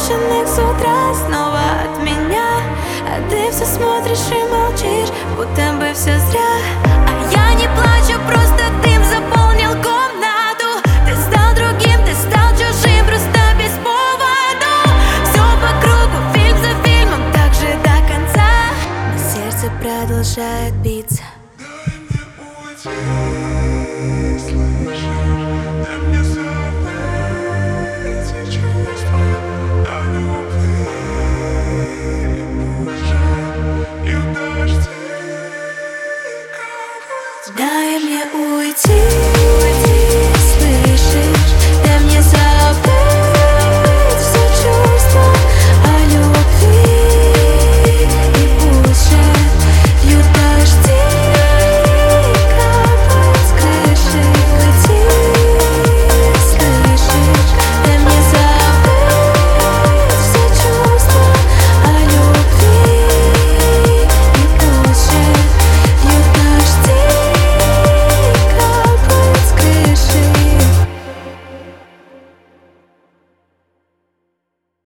брошенных с утра снова от меня. А ты все смотришь и молчишь, будто бы все зря. А я не плачу, просто дым заполнил комнату. Ты стал другим, ты стал чужим, просто без повода. Все по кругу, фильм за фильмом, так же до конца. Но сердце продолжает биться.